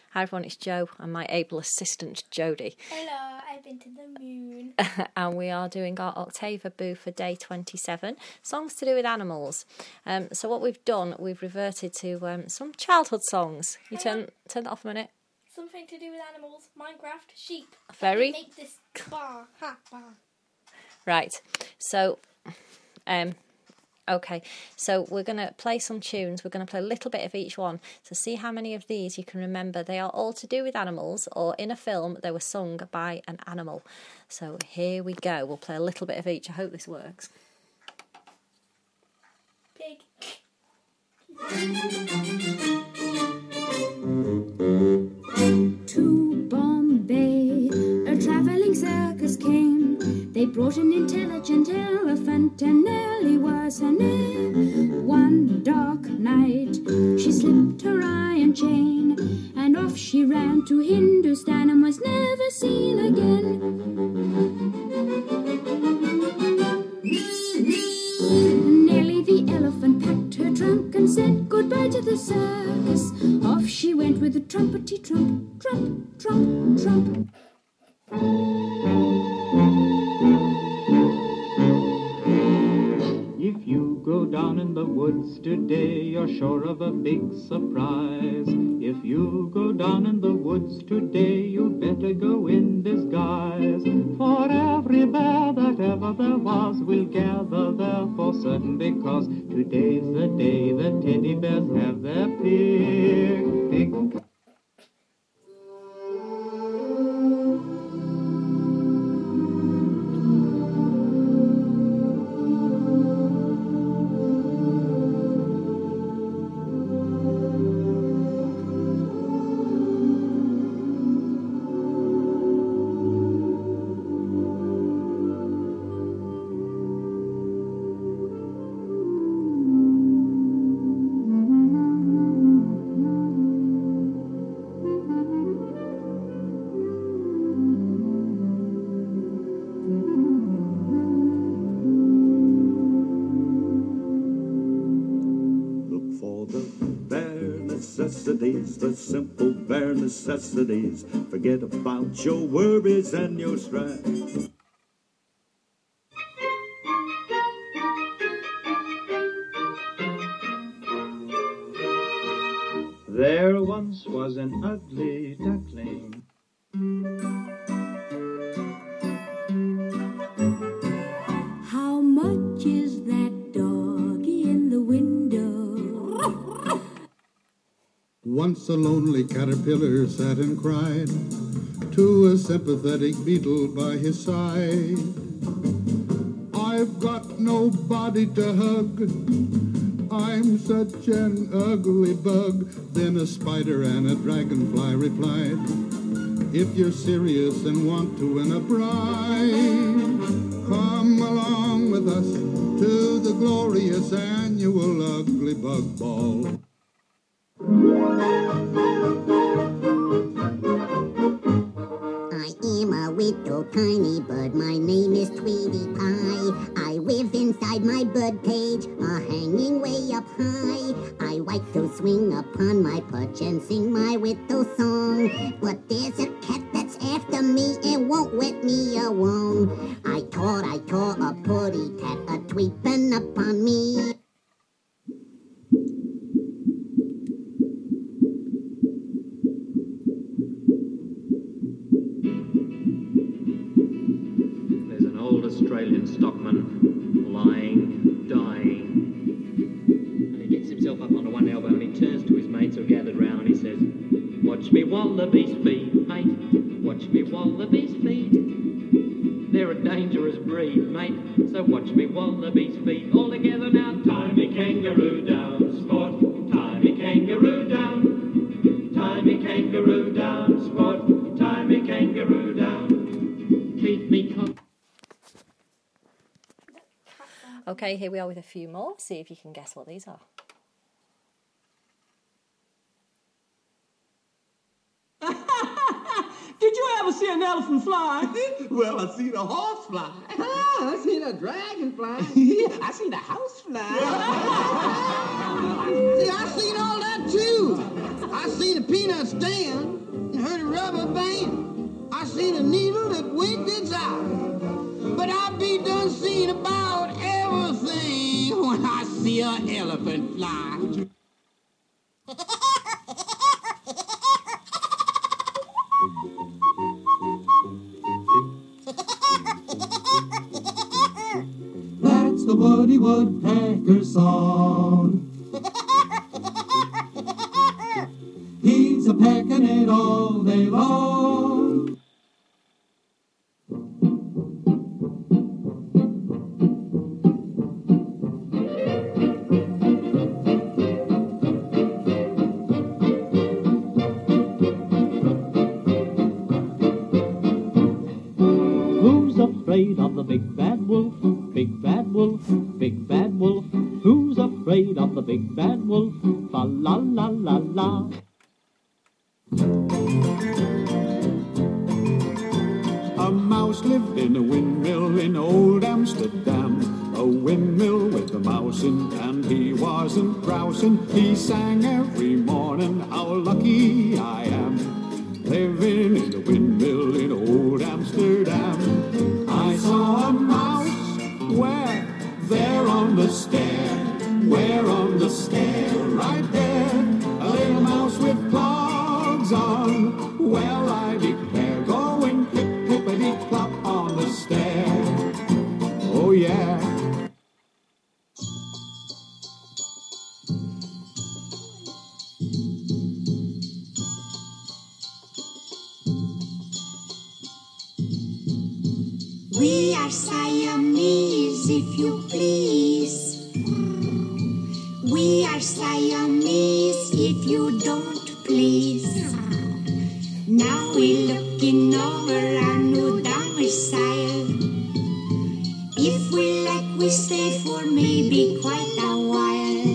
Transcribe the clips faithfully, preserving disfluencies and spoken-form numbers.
Hi everyone, it's Jo and my able assistant Jodie. Hello, I've been to the moon. And we are doing our Octava Boo for day twenty-seven, songs to do with animals. Um, so what we've done, we've reverted to um, some childhood songs. You Hang turn turn that off a minute. Something to do with animals, Minecraft, sheep. Very. Make this bar, ha, bar. Right, so... um. Okay, so we're going to play some tunes. We're going to play a little bit of each one to see how many of these you can remember. They are all to do with animals, or in a film they were sung by an animal. So here we go. We'll play a little bit of each. I hope this works. Pig. To Bombay, a travelling circus came. They brought an intelligent elephant, and Nellie was her name. One dark night, she slipped her iron chain, and off she ran to Hindustan and was never seen again. Nellie the elephant packed her trunk and said goodbye to the circus. Off she went with a trumpety trump, trump, trump, trump. If you go down in the woods today, you're sure of a big surprise. If you go down in the woods today, you better go in disguise. For every bear that ever there was will gather there for certain, because today's the day the teddy bears have their picnic. Necessities, the simple bare necessities. Forget about your worries and your strife. There once was an ugly duckling. How much is that doggy in the window? Once a lonely caterpillar sat and cried to a sympathetic beetle by his side. I've got nobody to hug, I'm such an ugly bug. Then a spider and a dragonfly replied, if you're serious and want to win a bride, come along with us to the glorious annual Ugly Bug Ball. I am a little tiny bird, my name is Tweety Pie. I live inside my bird cage, a hanging way up high. I like to swing upon my perch and sing my little song. But there's a cat that's after me and won't let me alone. I thought I saw a putty cat a-tweeping upon me. Australian stockman lying, dying. And he gets himself up onto one elbow and he turns to his mates who are gathered round and he says, watch me wallabies feed, mate. Watch me wallabies feed. They're a dangerous breed, mate. So watch me wallabies feed. All together now. Tie me kangaroo down, sport. Tie me kangaroo down. Tie me kangaroo down, sport. Tie me kangaroo down. Keep me calm. Okay, here we are with a few more. See if you can guess what these are. Did you ever see an elephant fly. Well, I seen a horse fly. Ah, I seen a dragon fly. I seen a house fly. See, I seen all that too. I seen a peanut stand and heard a rubber band. I seen a needle that winked its eye. But I be done seeing about everything when I see an elephant fly. That's the Woody Woodpecker song. He's a pecking it all day long. Who's afraid of the big bad wolf? Big bad wolf, big bad wolf. Who's afraid of the big bad wolf? Fa la la la la. A mouse lived in a windmill in old Amsterdam. A windmill with a mouse in, and he wasn't grousing. He sang every morning, how lucky I am, living in a windmill in old Amsterdam. I saw a mouse where? There on the stair. Where on the stair? Right there. A little mouse with clogs on. Well, I declare, going clip, clippity clop on the stair. Oh yeah. We are Siamese, if you please. We are Siamese, if you don't please. Now we're looking over our new domicile. If we like, we stay for maybe quite a while.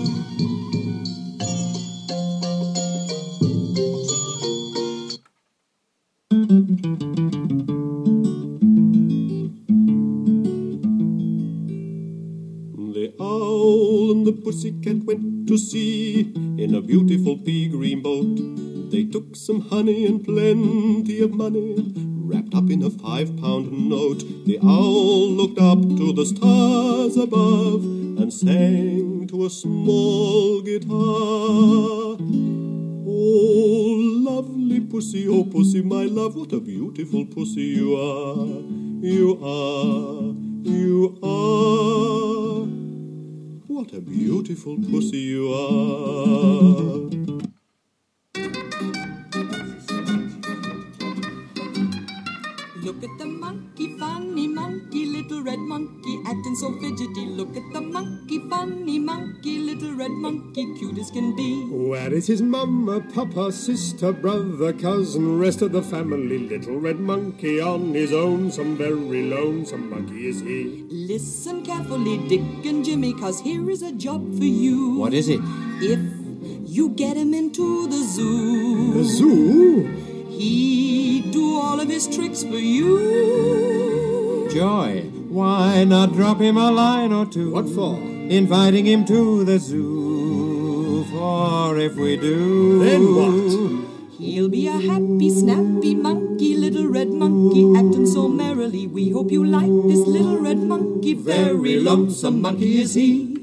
The owl and the pussycat went to sea in a beautiful pea green boat. They took some honey and plenty of money wrapped up in a five-pound note. The owl looked up to the stars above and sang to a small guitar. Oh, lovely pussy, oh pussy, my love, what a beautiful pussy you are. You are, you are. What a beautiful pussy you are. Look at the monkey, funny monkey, little red monkey, acting so fidgety. Look at the monkey, funny monkey, little red monkey, cute as can be. Where is his mama, papa, sister, brother, cousin, rest of the family? Little red monkey on his own, some very lonesome monkey is he. Listen carefully, Dick and Jimmy, cause here is a job for you. What is it? If you get him into the zoo. The zoo? He'd do all of his tricks for you. Joy, why not drop him a line or two? What for? Inviting him to the zoo. For if we do, then what? He'll be a happy, snappy monkey, little red monkey, acting so merrily. We hope you like this little red monkey. Very lonesome monkey is he.